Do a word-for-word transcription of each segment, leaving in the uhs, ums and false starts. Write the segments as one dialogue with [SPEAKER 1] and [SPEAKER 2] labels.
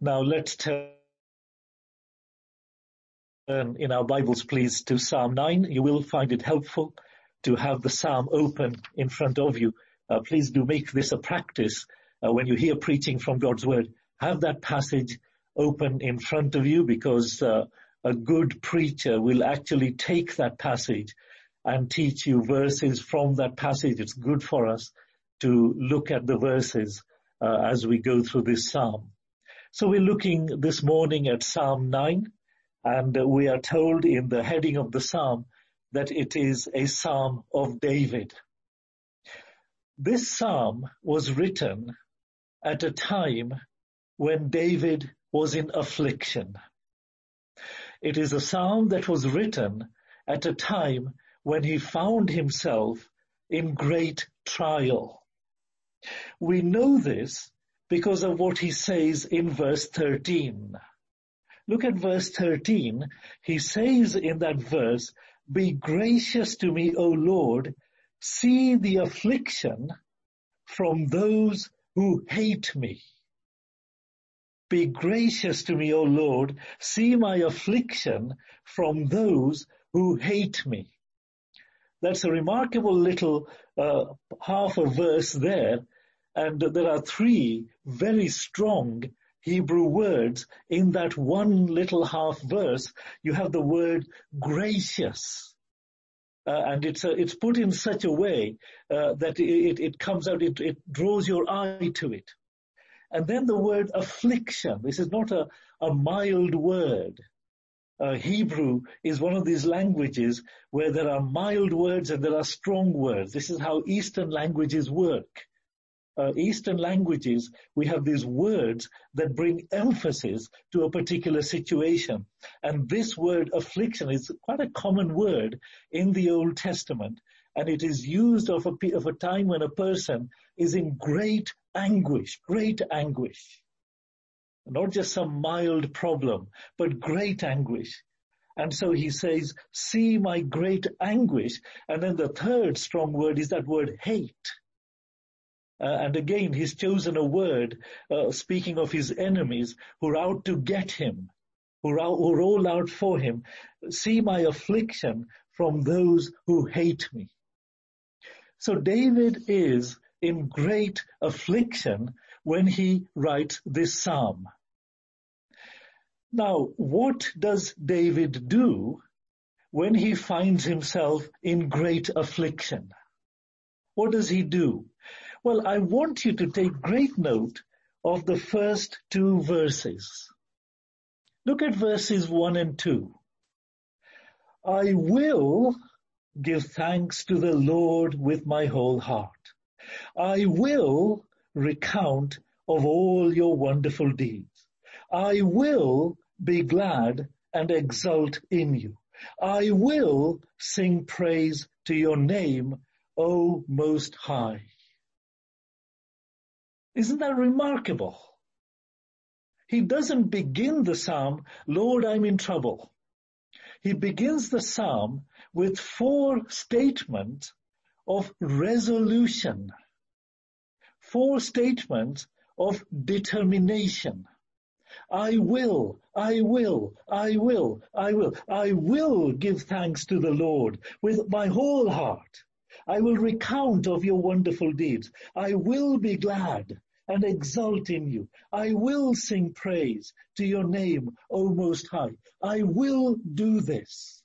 [SPEAKER 1] Now let's turn in our Bibles, please, to Psalm nine. You will find it helpful to have the Psalm open in front of you. Uh, please do make this a practice uh, when you hear preaching from God's Word. Have that passage open in front of you, because uh, a good preacher will actually take that passage and teach you verses from that passage. It's good for us to look at the verses uh, as we go through this Psalm. So we're looking this morning at Psalm nine, and we are told in the heading of the Psalm that it is a Psalm of David. This Psalm was written at a time when David was in affliction. It is a Psalm that was written at a time when he found himself in great trial. We know this because of what he says in verse thirteen. Look at verse thirteen. He says in that verse, "Be gracious to me, O Lord, see the affliction from those who hate me." Be gracious to me, O Lord, see my affliction from those who hate me. That's a remarkable little uh, half a verse there, and there are three very strong Hebrew words in that one little half verse. You have the word gracious, uh, and it's uh, it's put in such a way uh, that it, it comes out, it, it draws your eye to it. And then the word affliction. This is not a, a mild word. Uh, Hebrew is one of these languages where there are mild words and there are strong words. This is how Eastern languages work. Uh, Eastern languages, we have these words that bring emphasis to a particular situation. And this word affliction is quite a common word in the Old Testament. And it is used of a, of a time when a person is in great anguish, great anguish. Not just some mild problem, but great anguish. And so he says, see my great anguish. And then the third strong word is that word hate. Uh, and again, he's chosen a word uh, speaking of his enemies who are out to get him, who are, who are all out for him. See my affliction from those who hate me. So David is in great affliction when he writes this psalm. Now, what does David do when he finds himself in great affliction? What does he do? Well, I want you to take great note of the first two verses. Look at verses one and two. I will give thanks to the Lord with my whole heart. I will recount of all your wonderful deeds. I will be glad and exult in you. I will sing praise to your name, O Most High. Isn't that remarkable? He doesn't begin the psalm, Lord, I'm in trouble. He begins the psalm with four statements of resolution, four statements of determination. I will, I will, I will, I will, I will give thanks to the Lord with my whole heart. I will recount of your wonderful deeds. I will be glad and exult in you. I will sing praise to your name, O Most High. I will do this.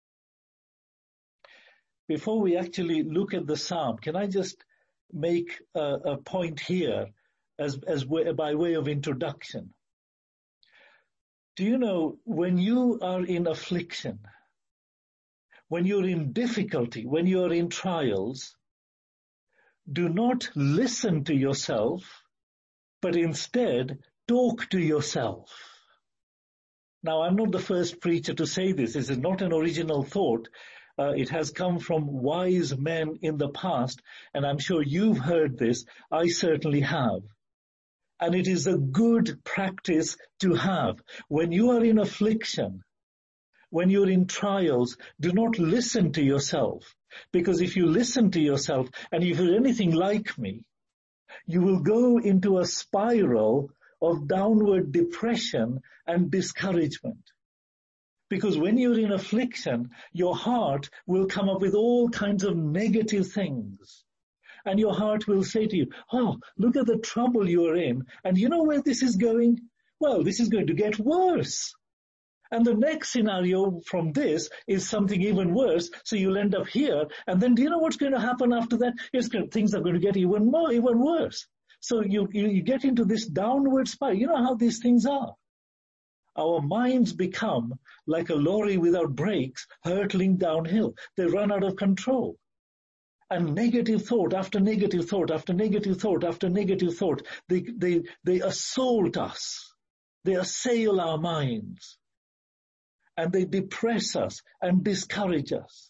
[SPEAKER 1] Before we actually look at the psalm, can I just make a, a point here as, as way, by way of introduction? Do you know, when you are in affliction, when you're in difficulty, when you're in trials, do not listen to yourself, but instead talk to yourself. Now, I'm not the first preacher to say this. This is not an original thought. Uh, it has come from wise men in the past, and I'm sure you've heard this. I certainly have. And it is a good practice to have. When you are in affliction, when you're in trials, do not listen to yourself. Because if you listen to yourself, and if you're anything like me, you will go into a spiral of downward depression and discouragement. Because when you're in affliction, your heart will come up with all kinds of negative things. And your heart will say to you, oh, look at the trouble you're in. And you know where this is going? Well, this is going to get worse. And the next scenario from this is something even worse. So you'll end up here. And then do you know what's going to happen after that? It's going to, things are going to get even more, even worse. So you, you, you get into this downward spiral. You know how these things are. Our minds become like a lorry without brakes hurtling downhill. They run out of control. And negative thought after negative thought after negative thought after negative thought, they, they, they assault us. They assail our minds. And they depress us and discourage us.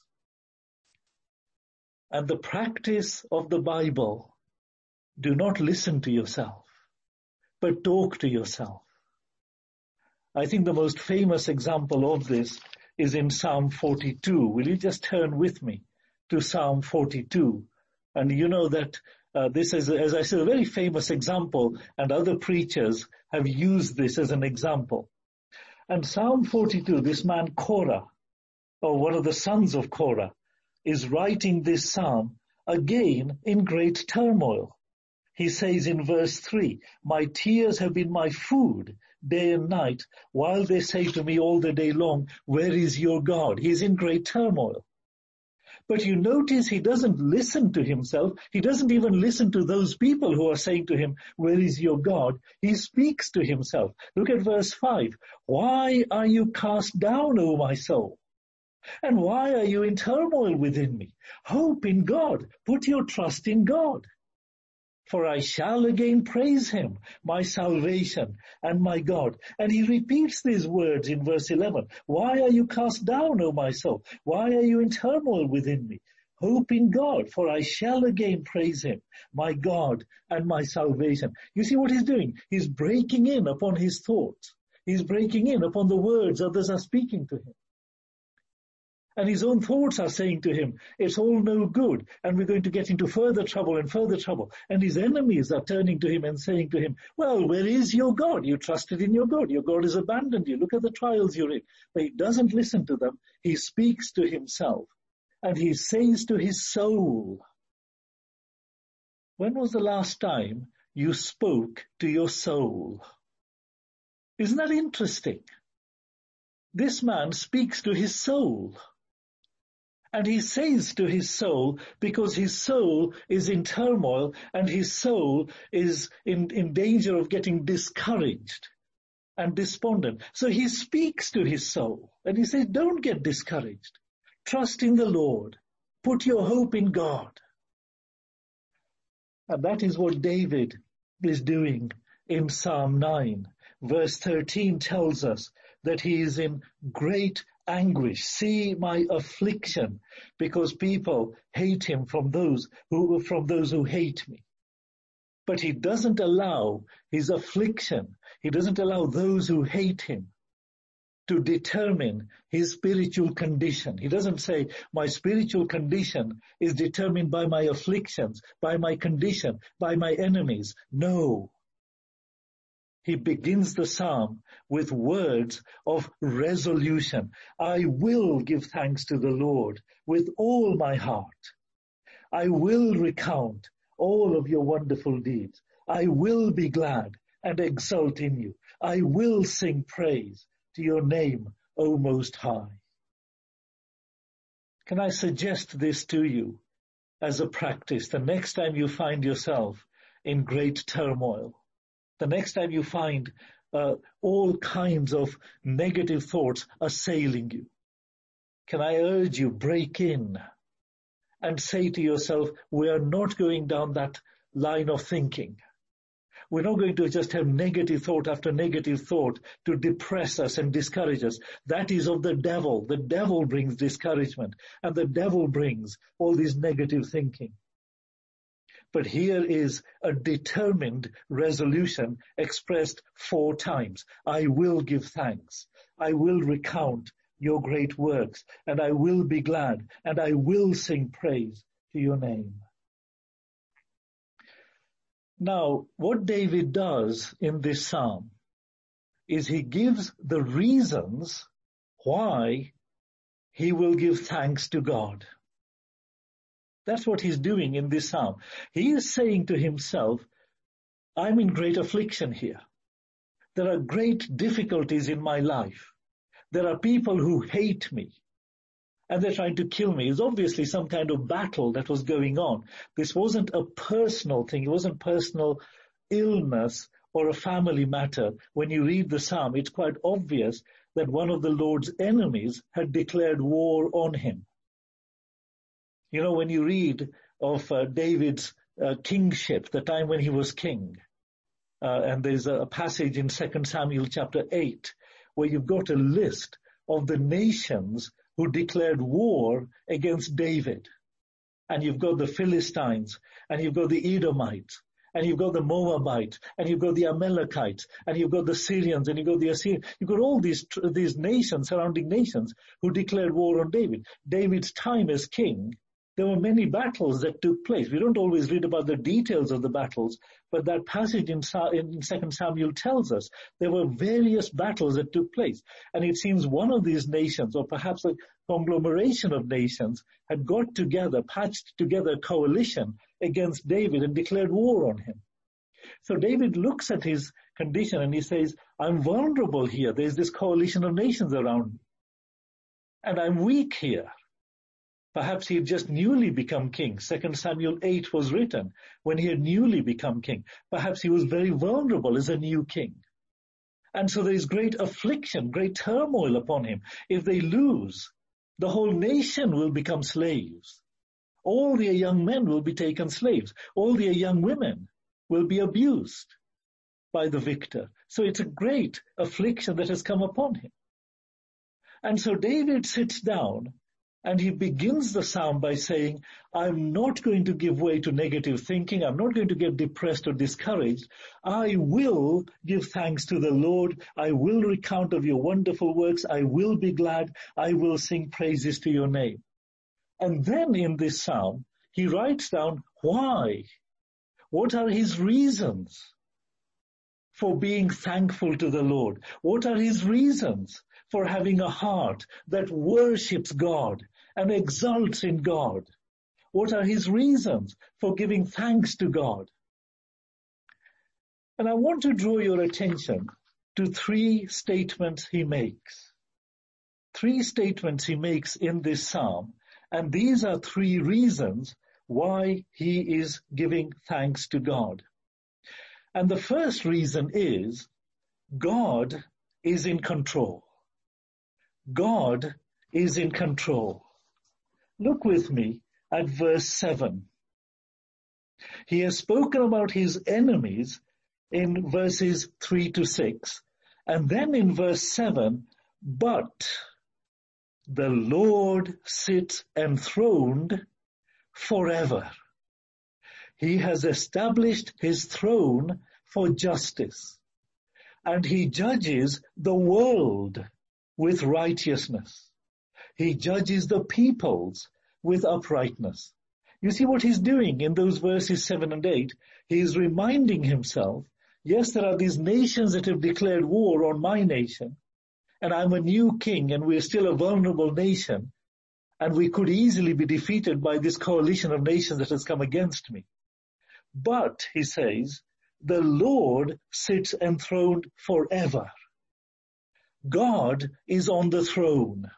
[SPEAKER 1] And the practice of the Bible, do not listen to yourself, but talk to yourself. I think the most famous example of this is in Psalm forty-two. Will you just turn with me to Psalm forty-two? And you know that uh, this is, as I said, a very famous example, and other preachers have used this as an example. And Psalm forty-two, this man Korah, or one of the sons of Korah, is writing this psalm again in great turmoil. He says in verse three, my tears have been my food day and night, while they say to me all the day long, where is your God? He's in great turmoil. But you notice he doesn't listen to himself. He doesn't even listen to those people who are saying to him, where is your God? He speaks to himself. Look at verse five. Why are you cast down, O my soul? And why are you in turmoil within me? Hope in God. Put your trust in God. For I shall again praise him, my salvation and my God. And he repeats these words in verse eleven. Why are you cast down, O my soul? Why are you in turmoil within me? Hope in God, for I shall again praise him, my God and my salvation. You see what he's doing? He's breaking in upon his thoughts. He's breaking in upon the words others are speaking to him. And his own thoughts are saying to him, it's all no good, and we're going to get into further trouble and further trouble. And his enemies are turning to him and saying to him, well, where is your God? You trusted in your God. Your God has abandoned you. Look at the trials you're in. But he doesn't listen to them. He speaks to himself. And he says to his soul, when was the last time you spoke to your soul? Isn't that interesting? This man speaks to his soul. And he says to his soul, because his soul is in turmoil and his soul is in, in danger of getting discouraged and despondent. So he speaks to his soul and he says, don't get discouraged. Trust in the Lord. Put your hope in God. And that is what David is doing in Psalm nine. Verse thirteen tells us that he is in great anguish. See my affliction, because people hate him from those who from those who hate me. But he doesn't allow his affliction, he doesn't allow those who hate him to determine his spiritual condition. He doesn't say, my spiritual condition is determined by my afflictions, by my condition, by my enemies. No. He begins the psalm with words of resolution. I will give thanks to the Lord with all my heart. I will recount all of your wonderful deeds. I will be glad and exult in you. I will sing praise to your name, O Most High. Can I suggest this to you as a practice the next time you find yourself in great turmoil? The next time you find uh, all kinds of negative thoughts assailing you, can I urge you, break in and say to yourself, we are not going down that line of thinking. We're not going to just have negative thought after negative thought to depress us and discourage us. That is of the devil. The devil brings discouragement, and the devil brings all this negative thinking. But here is a determined resolution expressed four times. I will give thanks. I will recount your great works, and I will be glad, and I will sing praise to your name. Now, what David does in this psalm is he gives the reasons why he will give thanks to God. That's what he's doing in this psalm. He is saying to himself, I'm in great affliction here. There are great difficulties in my life. There are people who hate me, and they're trying to kill me. It's obviously some kind of battle that was going on. This wasn't a personal thing. It wasn't personal illness or a family matter. When you read the psalm, it's quite obvious that one of the Lord's enemies had declared war on him. You know, when you read of uh, David's uh, kingship, the time when he was king, uh, and there's a passage in Second Samuel chapter eight, where you've got a list of the nations who declared war against David. And you've got the Philistines, and you've got the Edomites, and you've got the Moabites, and you've got the Amalekites, and you've got the Syrians, and you've got the Assyrians. You've got all these these nations, surrounding nations, who declared war on David. David's time as king, there were many battles that took place. We don't always read about the details of the battles, but that passage in, in Second Samuel tells us there were various battles that took place. And it seems one of these nations, or perhaps a conglomeration of nations, had got together, patched together a coalition against David and declared war on him. So David looks at his condition and he says, I'm vulnerable here. There's this coalition of nations around me. And I'm weak here. Perhaps he had just newly become king. Second Samuel eight was written when he had newly become king. Perhaps he was very vulnerable as a new king. And so there is great affliction, great turmoil upon him. If they lose, the whole nation will become slaves. All their young men will be taken slaves. All their young women will be abused by the victor. So it's a great affliction that has come upon him. And so David sits down and he begins the psalm by saying, I'm not going to give way to negative thinking. I'm not going to get depressed or discouraged. I will give thanks to the Lord. I will recount of your wonderful works. I will be glad. I will sing praises to your name. And then in this psalm, he writes down why. What are his reasons for being thankful to the Lord? What are his reasons for having a heart that worships God and exalts in God? What are his reasons for giving thanks to God? And I want to draw your attention to three statements he makes. Three statements he makes in this psalm, and these are three reasons why he is giving thanks to God. And the first reason is God is in control. God is in control. Look with me at verse seven. He has spoken about his enemies in verses three to six. And then in verse seven, but the Lord sits enthroned forever. He has established his throne for justice, and he judges the world with righteousness. He judges the peoples with uprightness. You see what he's doing in those verses seven and eight? He is reminding himself, yes, there are these nations that have declared war on my nation, and I'm a new king, and we're still a vulnerable nation, and we could easily be defeated by this coalition of nations that has come against me. But, he says, the Lord sits enthroned forever. God is on the throne.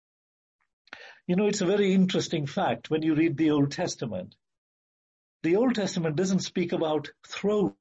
[SPEAKER 1] You know, it's a very interesting fact when you read the Old Testament. The Old Testament doesn't speak about thrones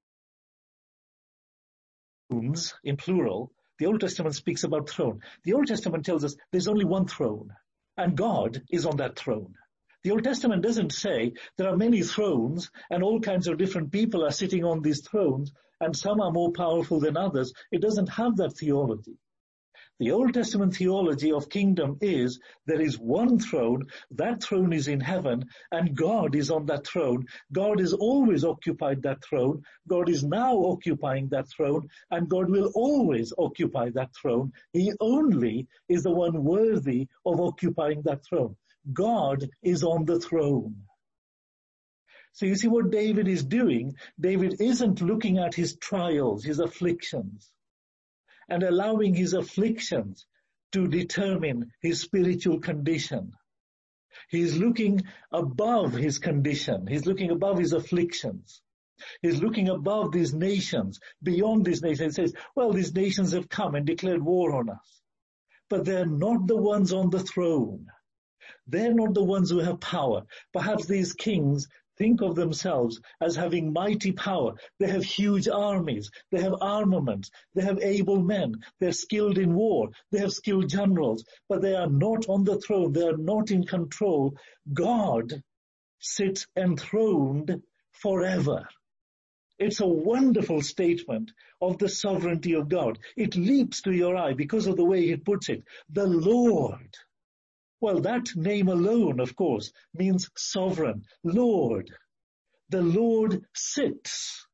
[SPEAKER 1] in plural. The Old Testament speaks about throne. The Old Testament tells us there's only one throne, and God is on that throne. The Old Testament doesn't say there are many thrones and all kinds of different people are sitting on these thrones and some are more powerful than others. It doesn't have that theology. The Old Testament theology of kingdom is there is one throne, that throne is in heaven, and God is on that throne. God has always occupied that throne. God is now occupying that throne, and God will always occupy that throne. He only is the one worthy of occupying that throne. God is on the throne. So you see what David is doing? David isn't looking at his trials, his afflictions, and allowing his afflictions to determine his spiritual condition. He's looking above his condition. He's looking above his afflictions. He's looking above these nations, beyond these nations. He says, well, these nations have come and declared war on us. But they're not the ones on the throne. They're not the ones who have power. Perhaps these kings think of themselves as having mighty power. They have huge armies. They have armaments. They have able men. They're skilled in war. They have skilled generals. But they are not on the throne. They are not in control. God sits enthroned forever. It's a wonderful statement of the sovereignty of God. It leaps to your eye because of the way he puts it. The Lord. Well, that name alone, of course, means sovereign, Lord. The Lord sits.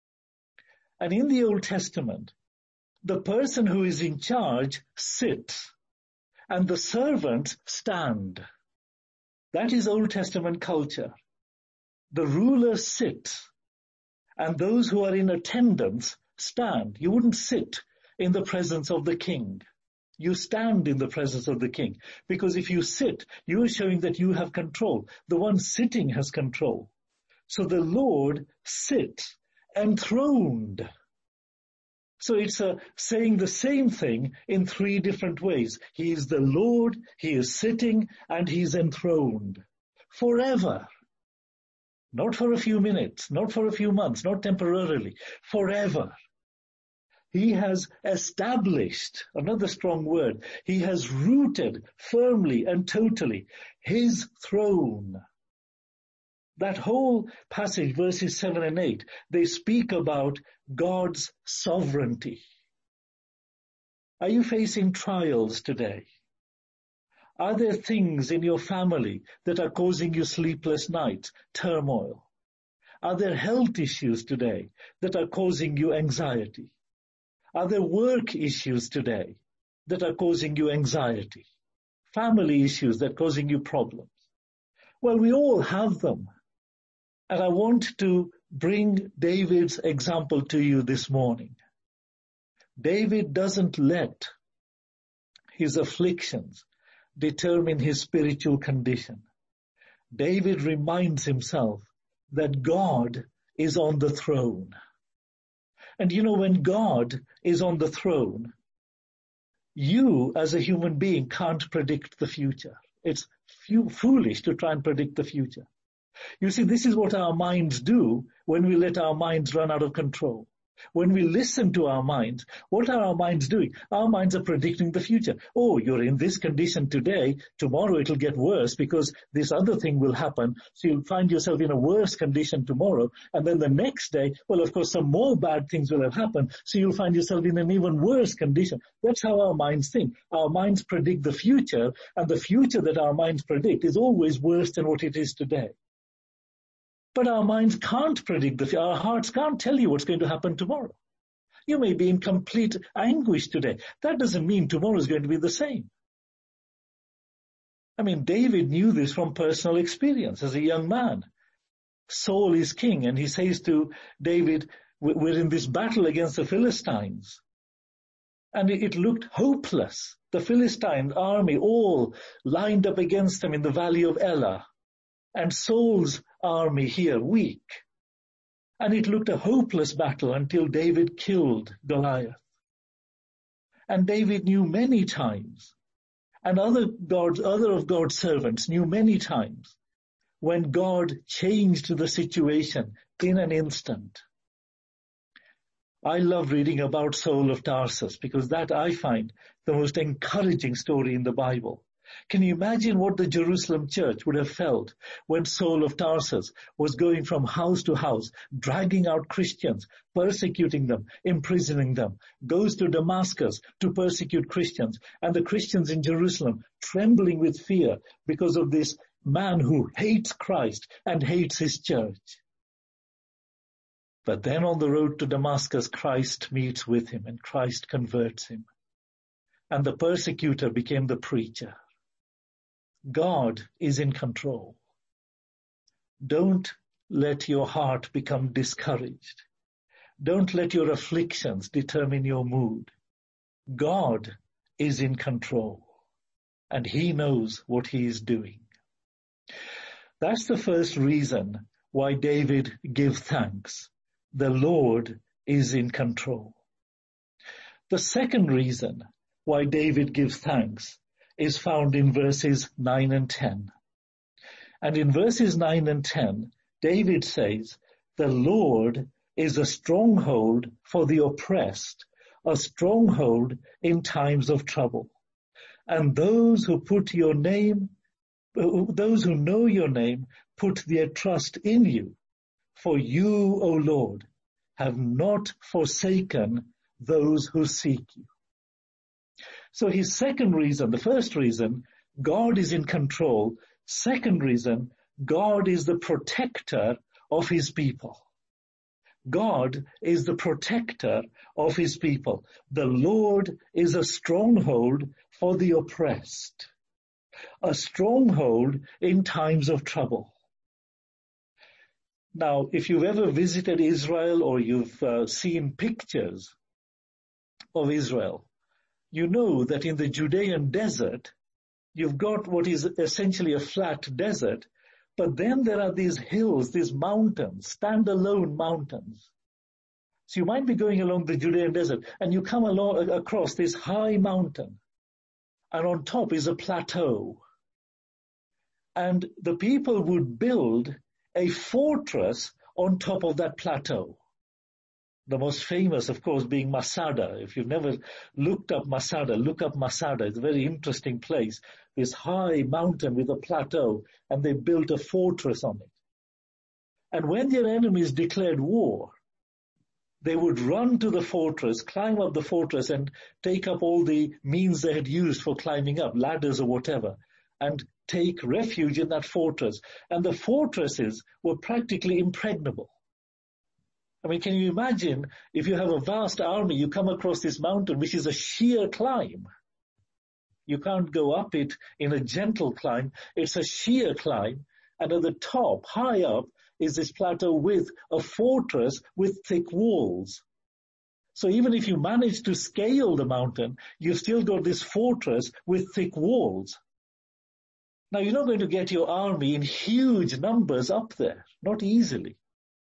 [SPEAKER 1] And in the Old Testament, the person who is in charge sits, and the servants stand. That is Old Testament culture. The ruler sits, and those who are in attendance stand. You wouldn't sit in the presence of the king. You stand in the presence of the king. Because if you sit, you are showing that you have control. The one sitting has control. So the Lord sits enthroned. So it's a, saying the same thing in three different ways. He is the Lord, he is sitting, and he is enthroned. Forever. Not for a few minutes, not for a few months, not temporarily. Forever. He has established, another strong word, he has rooted firmly and totally his throne. That whole passage, verses seven and eight, they speak about God's sovereignty. Are you facing trials today? Are there things in your family that are causing you sleepless nights, turmoil? Are there health issues today that are causing you anxiety? Are there work issues today that are causing you anxiety? Family issues that are causing you problems? Well, we all have them. And I want to bring David's example to you this morning. David doesn't let his afflictions determine his spiritual condition. David reminds himself that God is on the throne. And you know, when God is on the throne, you as a human being can't predict the future. It's f- foolish to try and predict the future. You see, this is what our minds do when we let our minds run out of control. When we listen to our minds, what are our minds doing? Our minds are predicting the future. Oh, you're in this condition today. Tomorrow it'll get worse because this other thing will happen. So you'll find yourself in a worse condition tomorrow. And then the next day, well, of course, some more bad things will have happened. So you'll find yourself in an even worse condition. That's how our minds think. Our minds predict the future, and the future that our minds predict is always worse than what it is today. But our minds can't predict the future. Our hearts can't tell you what's going to happen tomorrow. You may be in complete anguish today. That doesn't mean tomorrow is going to be the same. I mean, David knew this from personal experience as a young man. Saul is king, and he says to David, we're in this battle against the Philistines. And it looked hopeless. The Philistine army all lined up against them in the valley of Elah. And Saul's army here weak. And it looked a hopeless battle until David killed Goliath. And David knew many times, and other God's, other of God's servants knew many times, when God changed the situation in an instant. I love reading about Saul of Tarsus because that I find the most encouraging story in the Bible. Can you imagine what the Jerusalem church would have felt when Saul of Tarsus was going from house to house, dragging out Christians, persecuting them, imprisoning them, goes to Damascus to persecute Christians, and the Christians in Jerusalem trembling with fear because of this man who hates Christ and hates his church. But then on the road to Damascus, Christ meets with him and Christ converts him. And the persecutor became the preacher. God is in control. Don't let your heart become discouraged. Don't let your afflictions determine your mood. God is in control, and he knows what he is doing. That's the first reason why David gives thanks. The Lord is in control. The second reason why David gives thanks is found in verses nine and ten. And in verses nine and ten, David says, the Lord is a stronghold for the oppressed, a stronghold in times of trouble. And those who put your name, those who know your name, put their trust in you. For you, O Lord, have not forsaken those who seek you. So his second reason, the first reason, God is in control. Second reason, God is the protector of his people. God is the protector of his people. The Lord is a stronghold for the oppressed, a stronghold in times of trouble. Now, if you've ever visited Israel or you've uh, seen pictures of Israel, you know that in the Judean desert, you've got what is essentially a flat desert, but then there are these hills, these mountains, standalone mountains. So you might be going along the Judean desert and you come along across this high mountain, and on top is a plateau. And the people would build a fortress on top of that plateau. The most famous, of course, being Masada. If you've never looked up Masada, look up Masada. It's a very interesting place. This high mountain with a plateau, and they built a fortress on it. And when their enemies declared war, they would run to the fortress, climb up the fortress, and take up all the means they had used for climbing up, ladders or whatever, and take refuge in that fortress. And the fortresses were practically impregnable. I mean, can you imagine if you have a vast army, you come across this mountain, which is a sheer climb. You can't go up it in a gentle climb. It's a sheer climb. And at the top, high up, is this plateau with a fortress with thick walls. So even if you manage to scale the mountain, you've still got this fortress with thick walls. Now, you're not going to get your army in huge numbers up there, not easily.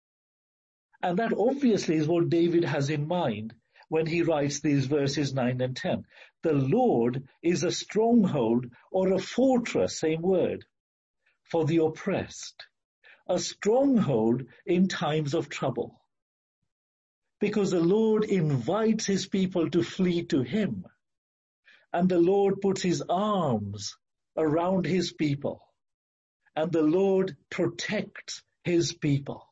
[SPEAKER 1] And that obviously is what David has in mind when he writes these verses nine and ten. The Lord is a stronghold or a fortress, same word, for the oppressed, a stronghold in times of trouble. Because the Lord invites his people to flee to him, and the Lord puts his arms around his people, and the Lord protects his people.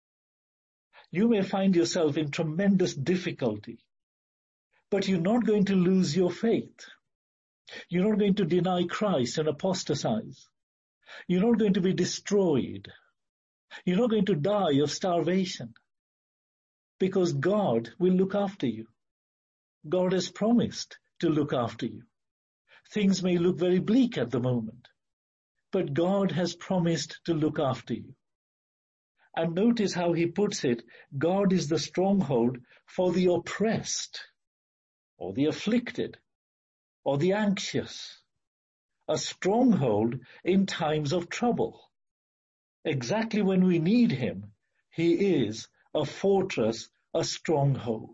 [SPEAKER 1] You may find yourself in tremendous difficulty, but you're not going to lose your faith. You're not going to deny Christ and apostatize. You're not going to be destroyed. You're not going to die of starvation, because God will look after you. God has promised to look after you. Things may look very bleak at the moment, but God has promised to look after you. And notice how he puts it, God is the stronghold for the oppressed, or the afflicted, or the anxious, a stronghold in times of trouble. Exactly when we need him, he is a fortress, a stronghold.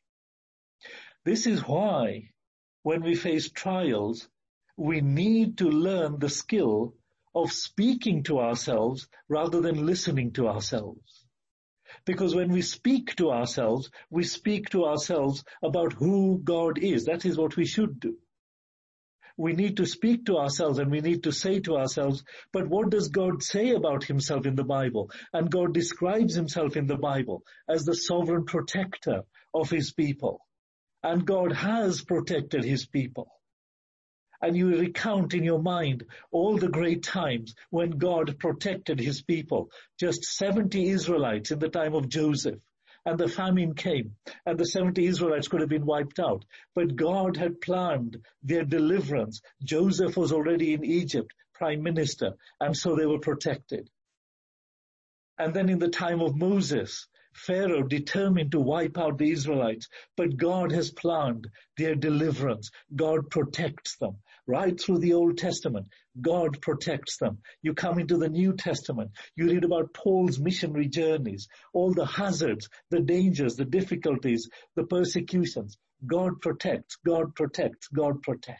[SPEAKER 1] This is why, when we face trials, we need to learn the skill of speaking to ourselves rather than listening to ourselves. Because when we speak to ourselves, we speak to ourselves about who God is. That is what we should do. We need to speak to ourselves and we need to say to ourselves, but what does God say about himself in the Bible? And God describes himself in the Bible as the sovereign protector of his people. And God has protected his people. And you recount in your mind all the great times when God protected his people. Just seventy Israelites in the time of Joseph. And the famine came, and the seventy Israelites could have been wiped out. But God had planned their deliverance. Joseph was already in Egypt, prime minister, and so they were protected. And then in the time of Moses, Pharaoh determined to wipe out the Israelites, but God has planned their deliverance. God protects them. Right through the Old Testament, God protects them. You come into the New Testament, you read about Paul's missionary journeys, all the hazards, the dangers, the difficulties, the persecutions. God protects, God protects, God protects.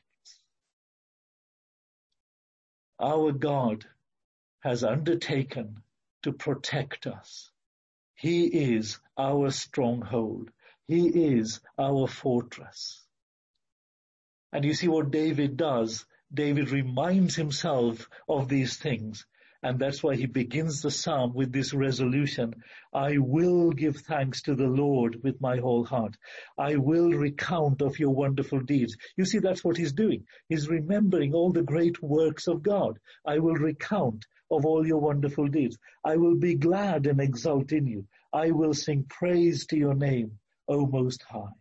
[SPEAKER 1] Our God has undertaken to protect us. He is our stronghold. He is our fortress. And you see what David does. David reminds himself of these things. And that's why he begins the psalm with this resolution. I will give thanks to the Lord with my whole heart. I will recount of your wonderful deeds. You see, that's what he's doing. He's remembering all the great works of God. I will recount of all your wonderful deeds. I will be glad and exult in you. I will sing praise to your name, O Most High.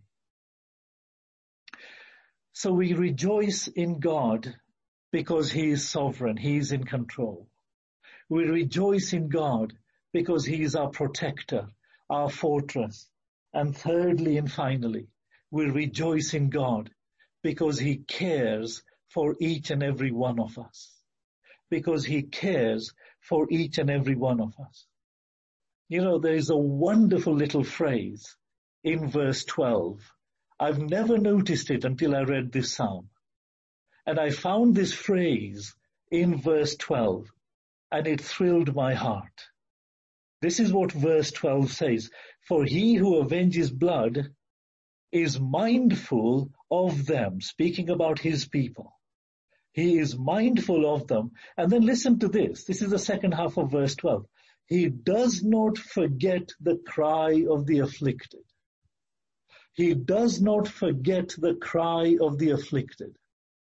[SPEAKER 1] So we rejoice in God because he is sovereign. He is in control. We rejoice in God because he is our protector, our fortress. And thirdly and finally, we rejoice in God because he cares for each and every one of us. Because he cares for each and every one of us. You know, there is a wonderful little phrase in verse twelve. I've never noticed it until I read this psalm. And I found this phrase in verse twelve, and it thrilled my heart. This is what verse twelve says. For he who avenges blood is mindful of them, speaking about his people. He is mindful of them. And then listen to this. This is the second half of verse twelve. He does not forget the cry of the afflicted. He does not forget the cry of the afflicted.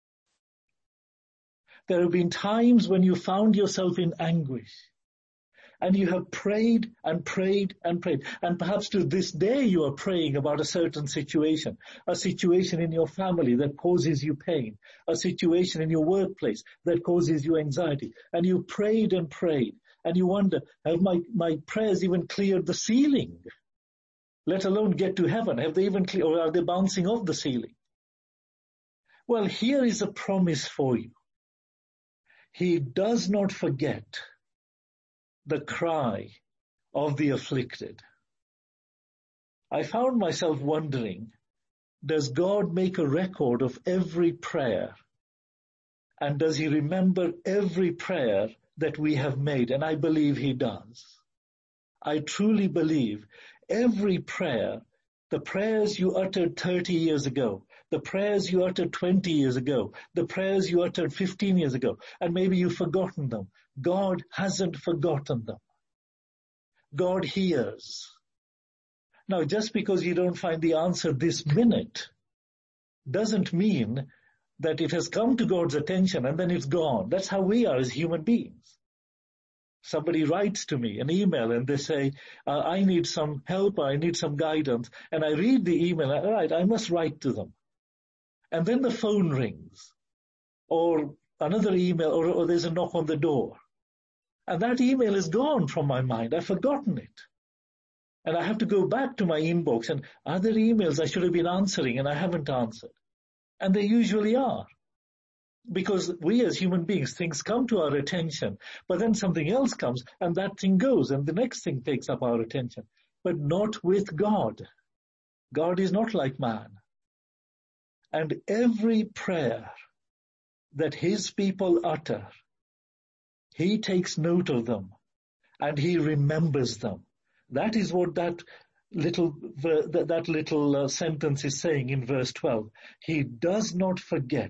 [SPEAKER 1] There have been times when you found yourself in anguish and you have prayed and prayed and prayed. And perhaps to this day you are praying about a certain situation, a situation in your family that causes you pain, a situation in your workplace that causes you anxiety. And you prayed and prayed and you wonder, have my, my prayers even cleared the ceiling? Let alone get to heaven. Have they even cleared, or are they bouncing off the ceiling? Well, here is a promise for you. He does not forget the cry of the afflicted. I found myself wondering, does God make a record of every prayer? And does he remember every prayer that we have made? And I believe he does. I truly believe every prayer, the prayers you uttered thirty years ago, the prayers you uttered twenty years ago, the prayers you uttered fifteen years ago, and maybe you've forgotten them. God hasn't forgotten them. God hears. Now, just because you don't find the answer this minute doesn't mean that it has come to God's attention and then it's gone. That's how we are as human beings. Somebody writes to me an email and they say, uh, I need some help, I need some guidance. And I read the email, all right, I must write to them. And then the phone rings, or another email, or, or there's a knock on the door. And that email is gone from my mind. I've forgotten it. And I have to go back to my inbox and are there emails I should have been answering and I haven't answered? And they usually are. Because we as human beings, things come to our attention, but then something else comes and that thing goes and the next thing takes up our attention. But not with God. God is not like man. And every prayer that his people utter, he takes note of them and he remembers them. That is what that little that little uh, sentence is saying in verse twelve. He does not forget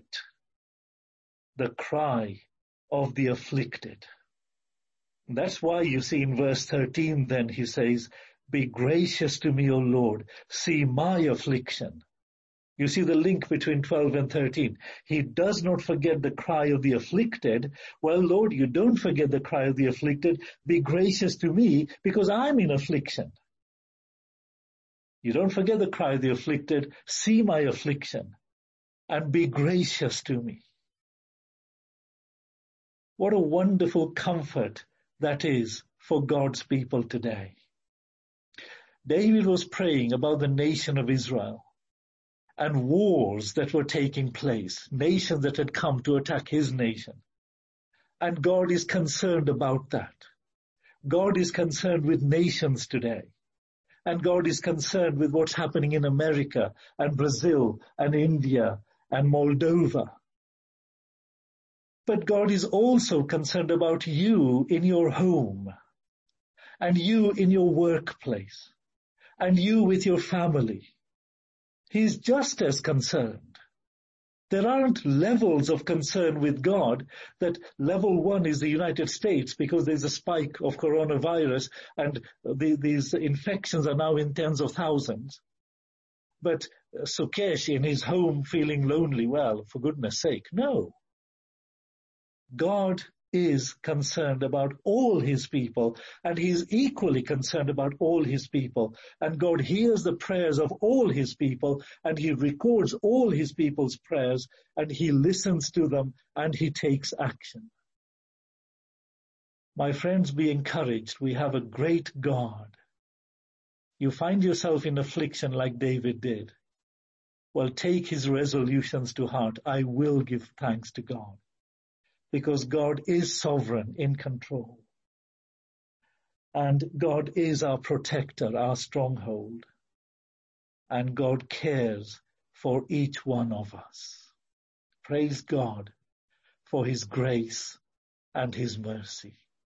[SPEAKER 1] the cry of the afflicted. That's why you see in verse thirteen then he says, be gracious to me, O Lord, see my affliction. You see the link between twelve and thirteen. He does not forget the cry of the afflicted. Well, Lord, you don't forget the cry of the afflicted. Be gracious to me because I'm in affliction. You don't forget the cry of the afflicted. See my affliction and be gracious to me. What a wonderful comfort that is for God's people today. David was praying about the nation of Israel and wars that were taking place, nations that had come to attack his nation. And God is concerned about that. God is concerned with nations today. And God is concerned with what's happening in America and Brazil and India and Moldova. But God is also concerned about you in your home, and you in your workplace, and you with your family. He's just as concerned. There aren't levels of concern with God, that level one is the United States because there's a spike of coronavirus and the, these infections are now in tens of thousands. But Sukesh in his home feeling lonely, well, for goodness sake, no. God is concerned about all his people, and he is equally concerned about all his people. And God hears the prayers of all his people, and he records all his people's prayers, and he listens to them, and he takes action. My friends, be encouraged. We have a great God. You find yourself in affliction like David did. Well, take his resolutions to heart. I will give thanks to God. Because God is sovereign, in control. And God is our protector, our stronghold. And God cares for each one of us. Praise God for his grace and his mercy.